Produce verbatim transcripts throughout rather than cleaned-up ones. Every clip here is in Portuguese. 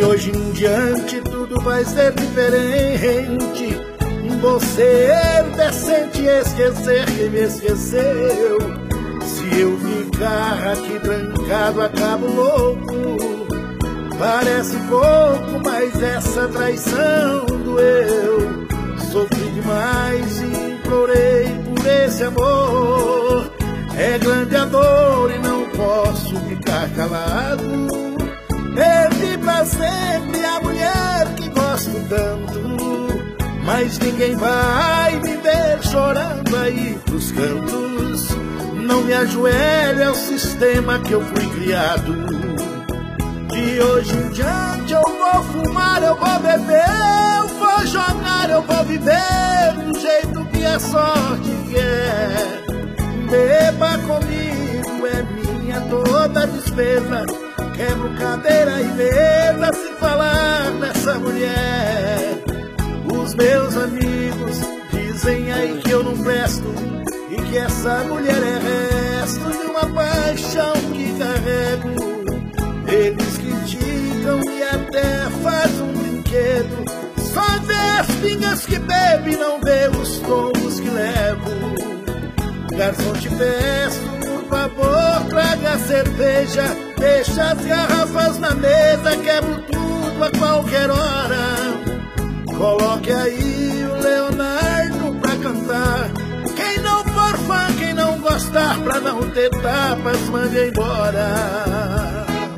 hoje em diante tudo vai ser diferente. Vou ser decente e esquecer quem me esqueceu. Se eu ficar aqui trancado, acabo louco. Parece pouco, mas essa traição doeu. Sofri demais e implorei por esse amor. É grande a dor e não posso ficar calado. Perdi pra sempre a mulher que gosto tanto, mas ninguém vai me ver chorando aí pros cantos. Não me ajoelho ao sistema que eu fui criado. De hoje em diante eu vou fumar, eu vou beber, eu vou jogar, eu vou viver do jeito que a sorte quer. Beba comigo, é minha toda despesa. Quebro cadeira e mesa se falar dessa mulher. Os meus amigos dizem aí que eu não presto e que essa mulher é resto de uma paixão que carrego. Eles criticam e até fazem um brinquedo. Só vê as pingas que bebe, não vê os tombos que levo. Garçom, te peço, por favor, traga cerveja. Deixa as garrafas na mesa, quebro tudo a qualquer hora. Coloque aí o Leonardo pra cantar. Quem não for fã, quem não gostar, pra não ter tapas, mande embora.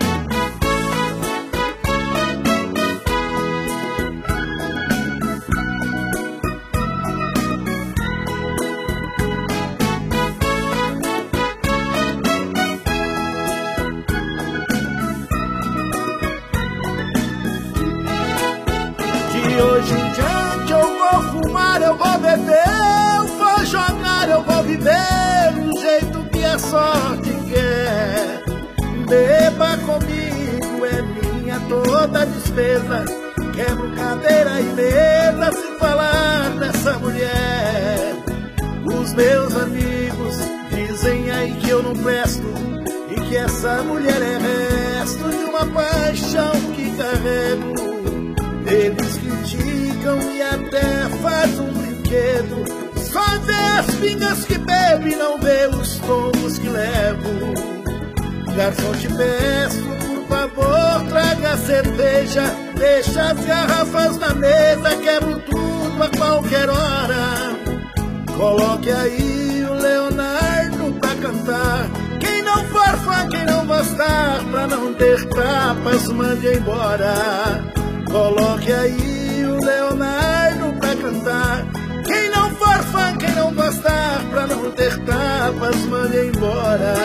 Hoje em diante eu vou fumar, eu vou beber, eu vou jogar, eu vou viver do jeito que a sorte quer. Beba comigo, é minha toda despesa. Quebro cadeira e mesa se falar dessa mulher. Os meus amigos dizem aí que eu não presto e que essa mulher é resto de uma paixão que carrego. Eles criticam e até faz um brinquedo. Só vê as pingas que bebe, não vê os tombos que levo. Garçom, te peço, por favor, traga cerveja. Deixa as garrafas na mesa, quebro tudo a qualquer hora. Coloque aí o Leonardo pra cantar. Quem não for fã, quem não gostar, pra não ter tapas, mande embora. Coloque aí o Leonardo pra cantar. Quem não for fã, quem não gostar, pra não ter tapas, mande embora.